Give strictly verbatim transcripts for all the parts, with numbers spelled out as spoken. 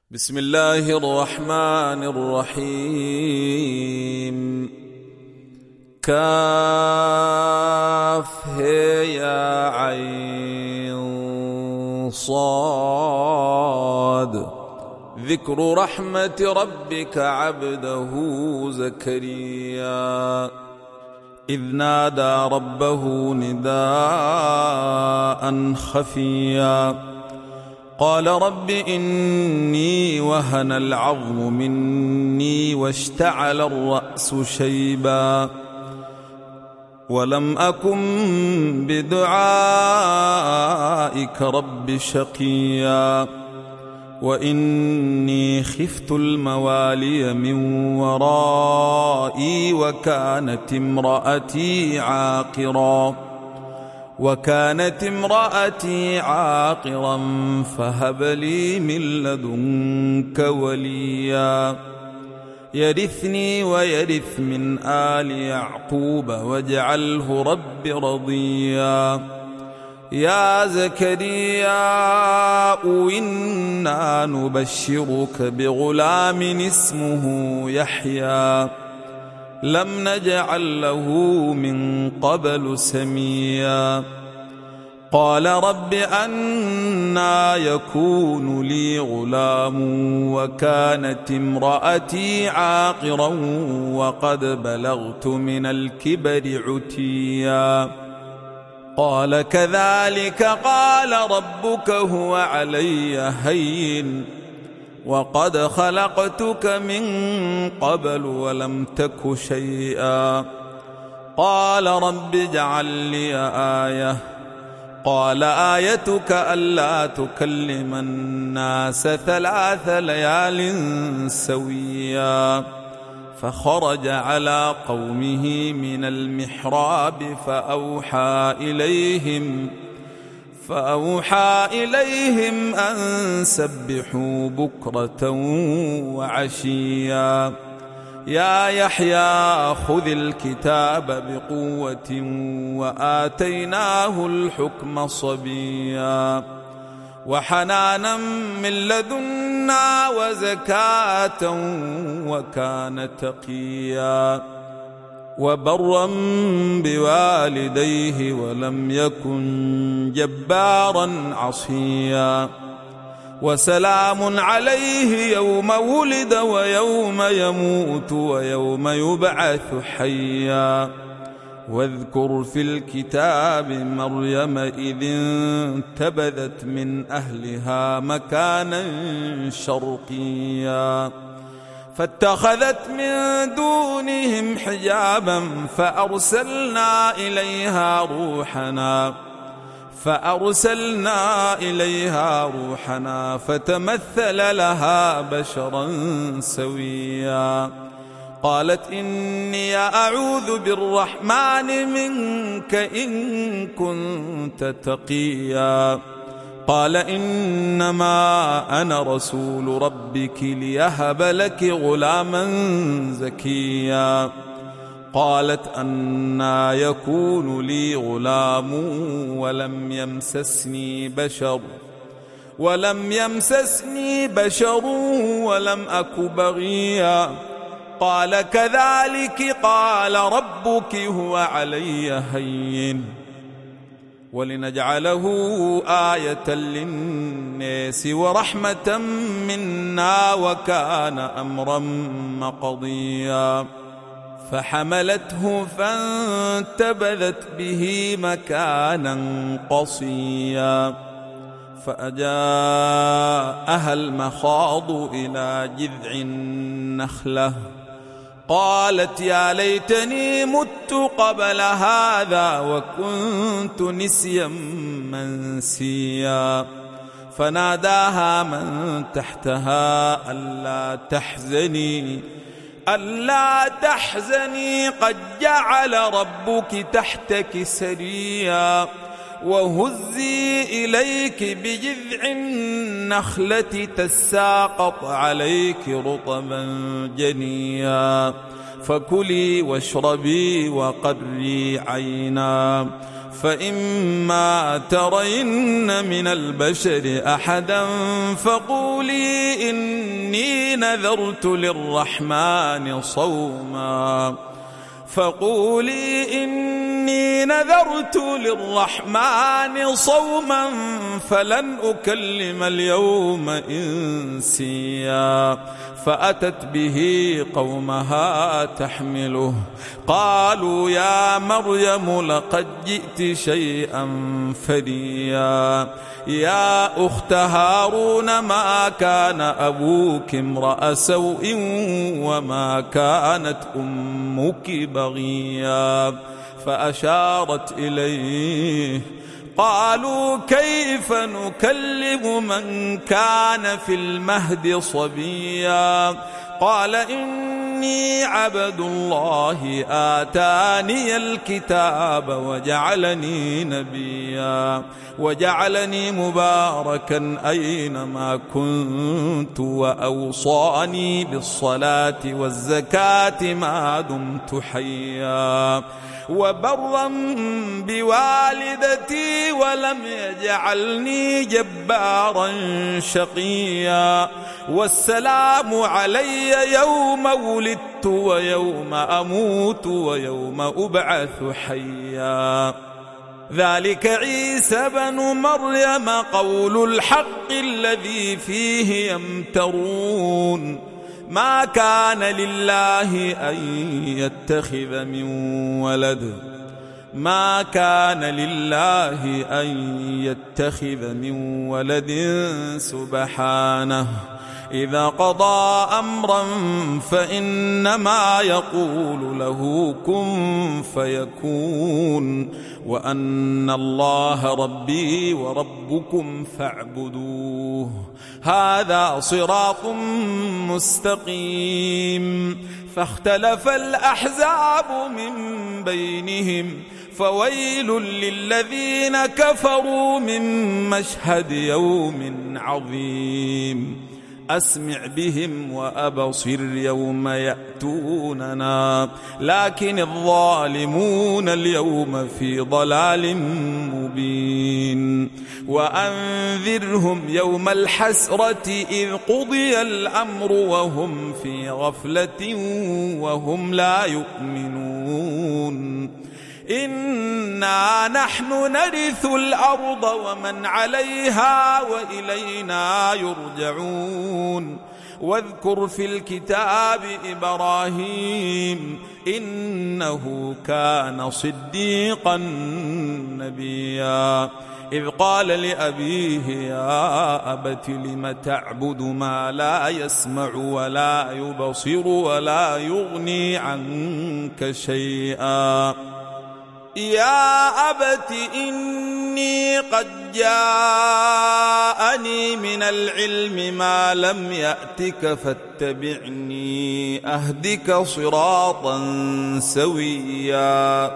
بسم الله الرحمن الرحيم. كاف هي يا عين صاد. ذكر رحمة ربك عبده زكريا إذ نادى ربه نداء خفيا قال رب إني وهن العظم مني واشتعل الرأس شيبا ولم أكن بدعائك رب شقيا وإني خفت الموالي من ورائي وكانت امرأتي عاقرا وكانت امرأتي عاقرا فهب لي من لدنك وليا يرثني ويرث من آل يعقوب واجعله رب رضيا. يا زكريا إنا نبشرك بغلام اسمه يحيى لم نجعل له من قبل سميا. قال رب أنى يكون لي غلام وكانت امرأتي عاقرا وقد بلغت من الكبر عتيا. قال كذلك قال ربك هو علي هين وقد خلقتك من قبل ولم تك شيئا. قال رب اجعل لي آية. قال آيتك ألا تكلم الناس ثلاث ليال سويا. فخرج على قومه من المحراب فأوحى إليهم فأوحى إليهم أن سبحوا بكرة وعشيا. يا يحيى خذ الكتاب بقوة وآتيناه الحكم صبيا وحنانا من لدنا وزكاة وكان تقيا وبرا بوالديه ولم يكن جبارا عصيا. وسلام عليه يوم ولد ويوم يموت ويوم يبعث حيا. واذكر في الكتاب مريم إذ انتبذت من أهلها مكانا شرقيا فاتخذت من دونهم حجابا فأرسلنا إليها روحنا فأرسلنا إليها روحنا فتمثل لها بشرا سويا. قالت إني أعوذ بالرحمن منك إن كنت تقيا. قال إنما أنا رسول ربك ليهب لك غلاما زكيا. قالت أنى يكون لي غلام ولم يمسسني بشر ولم يمسسني بشر ولم أك بغيا. قال كذلك قال ربك هو علي هين ولنجعله آية للناس ورحمة منا وكان أمرا مقضيا. فحملته فانتبذت به مكانا قصيا فأجاءها المخاض إلى جذع النخلة قالت يا ليتني مت قبل هذا وكنت نسيا منسيا. فناداها من تحتها ألا تحزني ألا تحزني قد جعل ربك تحتك سريا. وهزي إليك بجذع النخلة تساقط عليك رطبا جنيا. فكلي واشربي وقري عينا، فإما ترين من البشر أحدا فقولي إني نذرت للرحمن صوما فقولي إني نذرت للرحمن صوما فلن أكلم اليوم إنسيا. فأتت به قومها تحمله قالوا يا مريم لقد جئت شيئا فريا. يا أخت هارون ما كان أبوك امرأ سوء وما كانت أمك بغيا. فأشارت إليه قالوا كيف نكلم من كان في المهد صبيا. قال إني عبد الله آتاني الكتاب وجعلني نبيا وجعلني مباركا أينما كنت وأوصاني بالصلاة والزكاة ما دمت حيا وبرا بوالدتي ولم يجعلني جبارا شقيا. والسلام علي يوم ولدت ويوم أموت ويوم أبعث حيا. ذلك عيسى بن مريم قول الحق الذي فيه يمترون. ما كان لله أن يتخذ من ولد ما كان لله أن يتخذ من ولد سبحانه إذا قضى أمرا فإنما يقول له كن فيكون وأن الله ربي وربكم فاعبدوه هذا صراط مستقيم. فاختلف الأحزاب من بينهم فويل للذين كفروا من مشهد يوم عظيم. أسمع بهم وأبصر يوم يأتوننا لكن الظالمون اليوم في ضلال مبين. وأنذرهم يوم الحسرة إذ قضي الأمر وهم في غفلة وهم لا يؤمنون. إنا نحن نرث الأرض ومن عليها وإلينا يرجعون. واذكر في الكتاب إبراهيم إنه كان صديقا نبيا إذ قال لأبيه يا أبت لم تعبد ما لا يسمع ولا يبصر ولا يغني عنك شيئا. يا أبت إني قد جاءني من العلم ما لم يأتك فاتبعني أهدك صراطا سويا.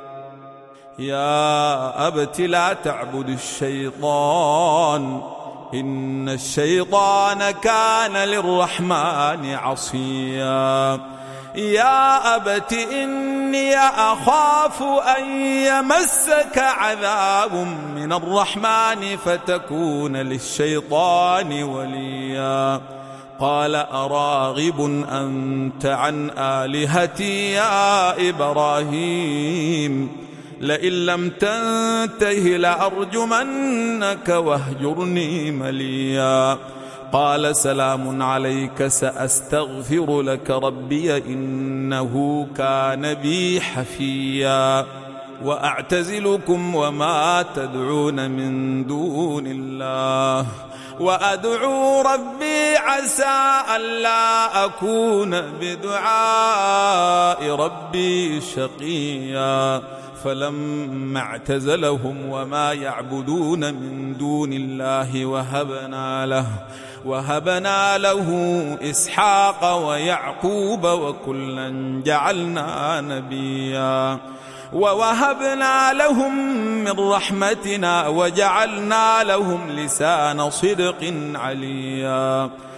يا أبت لا تعبد الشيطان إن الشيطان كان للرحمن عصيا. يا أبت إني أخاف أن يمسك عذاب من الرحمن فتكون للشيطان وليا. قال أراغب أنت عن آلهتي يا إبراهيم لئن لم تنته لأرجمنك واهجرني مليا. قال سلام عليك سأستغفر لك ربي إنه كان بي حفيا. وأعتزلكم وما تدعون من دون الله وأدعو ربي عسى ألا أكون بدعاء ربي شقيا. فلما اعتزلهم وما يعبدون من دون الله وهبنا له وهبنا له إسحاق ويعقوب وكلا جعلنا نبيا. ووهبنا لهم من رحمتنا وجعلنا لهم لسان صدق عليا.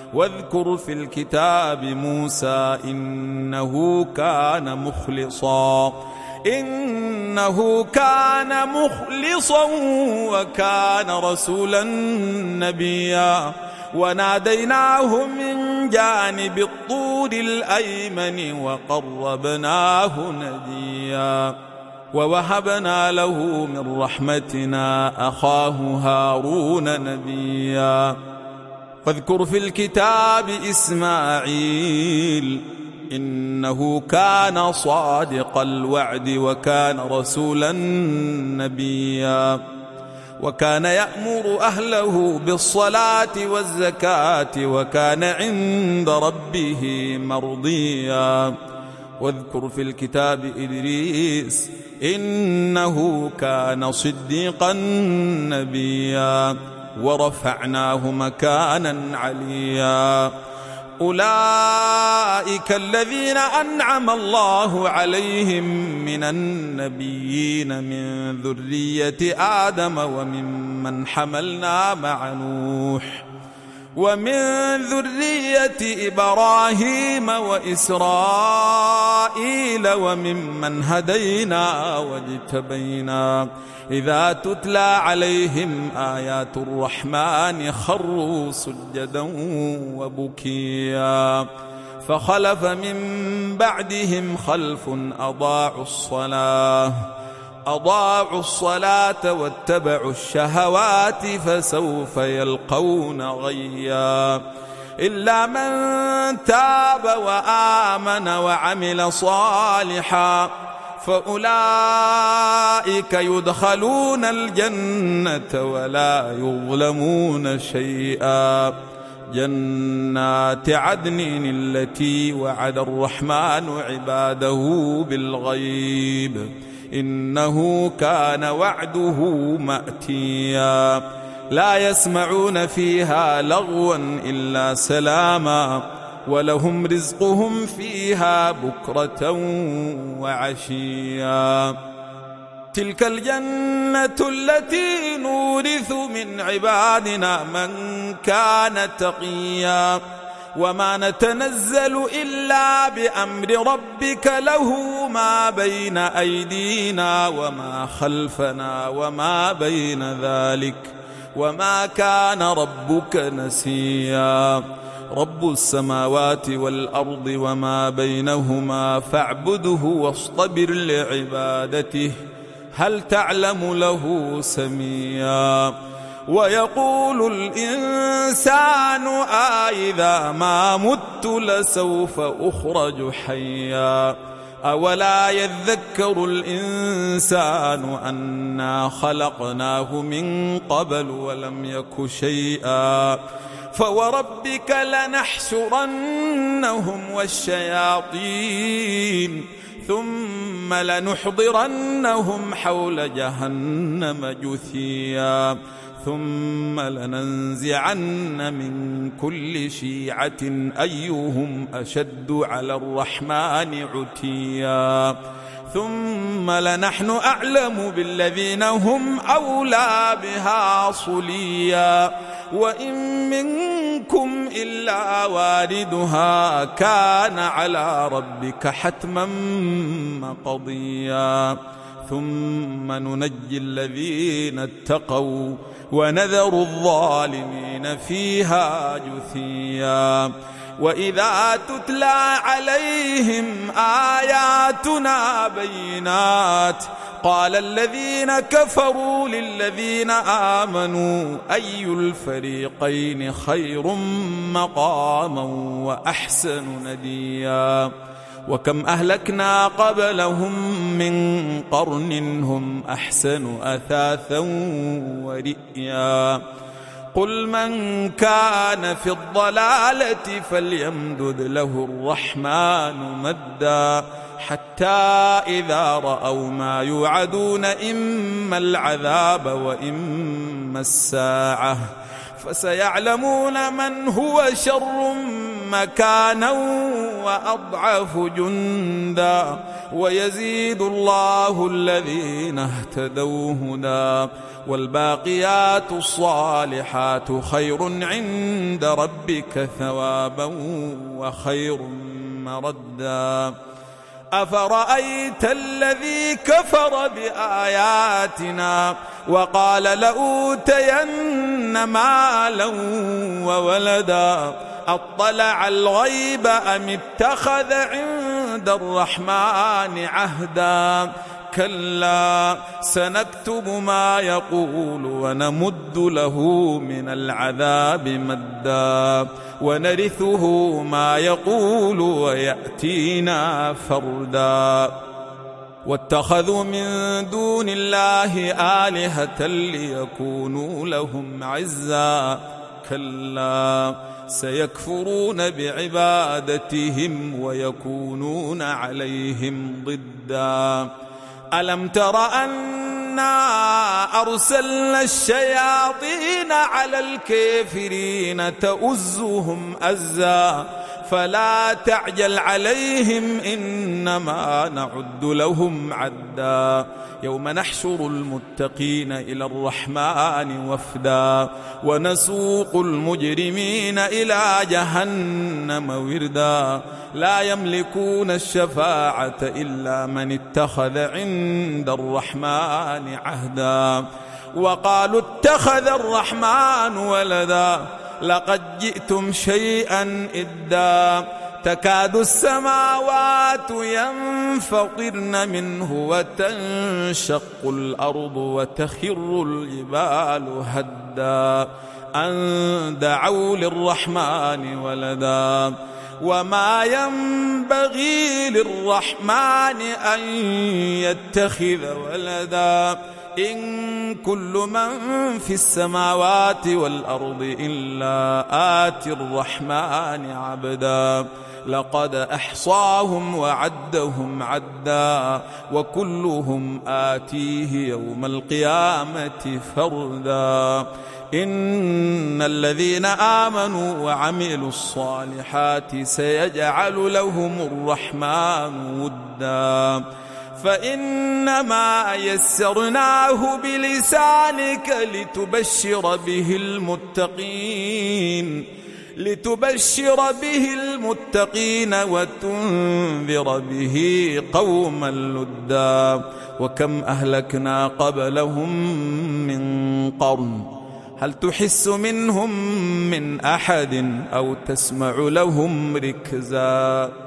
واذكر في الكتاب موسى إنه كان مخلصا إنه كان مخلصا وكان رسولا نبيا وناديناه من جانب الطور الأيمن وقربناه نجيا ووهبنا له من رحمتنا أخاه هارون نبيا واذكر في الكتاب إسماعيل إنه كان صادق الوعد وكان رسولا نبيا وكان يأمر أهله بالصلاة والزكاة وكان عند ربه مرضيا واذكر في الكتاب إدريس إنه كان صديقا نبيا ورفعناه مكانا عليا أولئك الذين أنعم الله عليهم من النبيين من ذرية آدم وممن حملنا مع نوح ومن ذرية إبراهيم وإسرائيل وممن هدينا واجتبينا إذا تتلى عليهم آيات الرحمن خروا سجدا وبكيا فخلف من بعدهم خلف أضاعوا الصلاة أضاعوا الصلاة واتبعوا الشهوات فسوف يلقون غيا إلا من تاب وآمن وعمل صالحا فأولئك يدخلون الجنة ولا يظلمون شيئا جنات عدن التي وعد الرحمن عباده بالغيب إنه كان وعده مأتيا لا يسمعون فيها لغوا إلا سلاما ولهم رزقهم فيها بكرة وعشيا تلك الجنة التي نورث من عبادنا من كان تقيا وما نتنزل إلا بأمر ربك له ما بين أيدينا وما خلفنا وما بين ذلك وما كان ربك نسيا رب السماوات والأرض وما بينهما فاعبده واصطبر لعبادته هل تعلم له سميا ويقول الإنسان أإذا ما مت لسوف أخرج حيا أولا يذكر الإنسان أنا خلقناه من قبل ولم يك شيئا فوربك لنحشرنهم والشياطين ثم لنحضرنهم حول جهنم جثيا ثم لننزعن من كل شيعة أيهم أشد على الرحمن عتيا ثم لنحن أعلم بالذين هم أولى بها صليا وإن منكم إلا واردها كان على ربك حتما مقضيا ثم ننجي الذين اتقوا ونذر الظالمين فيها جثيا وإذا تتلى عليهم آياتنا بينات قال الذين كفروا للذين آمنوا أي الفريقين خير مقاما وأحسن نديا وكم أهلكنا قبلهم من قرن هم أحسن أثاثا ورئيا قل من كان في الضلالة فليمدد له الرحمن مدا حتى إذا رأوا ما يوعدون إما العذاب وإما الساعة فسيعلمون من هو شر مكانا وأضعف جندا ويزيد الله الذين اهتدوا هدى والباقيات الصالحات خير عند ربك ثوابا وخير مردا أفرأيت الذي كفر بآياتنا وقال لأوتين مالا وولدا أطلع الغيب أم اتخذ عند الرحمن عهدا كلا سنكتب ما يقول ونمد له من العذاب مدا ونرثه ما يقول ويأتينا فردا واتخذوا من دون الله آلهة ليكونوا لهم عزا كلا سيكفرون بعبادتهم ويكونون عليهم ضدا ألم تر أنا أرسلنا الشياطين على الكافرين تؤزهم أزا فلا تعجل عليهم إنما نعد لهم عدا يوم نحشر المتقين إلى الرحمن وفدا ونسوق المجرمين إلى جهنم وردا لا يملكون الشفاعة إلا من اتخذ عند الرحمن عهدا وقالوا اتخذ الرحمن ولدا لقد جئتم شيئا إدا تكاد السماوات ينفطرن منه وتنشق الأرض وتخر الجبال هدا أن دعوا للرحمن ولدا وما ينبغي للرحمن أن يتخذ ولدا إن كل من في السماوات والأرض إلا آتي الرحمن عبدا لقد أحصاهم وعدهم عدا وكلهم آتيه يوم القيامة فردا إن الذين آمنوا وعملوا الصالحات سيجعل لهم الرحمن ودا فإنما يسرناه بلسانك لتبشر به المتقين لتبشر به المتقين وتنذر به قوما لدا وكم أهلكنا قبلهم من قرن هل تحس منهم من أحد أو تسمع لهم ركزا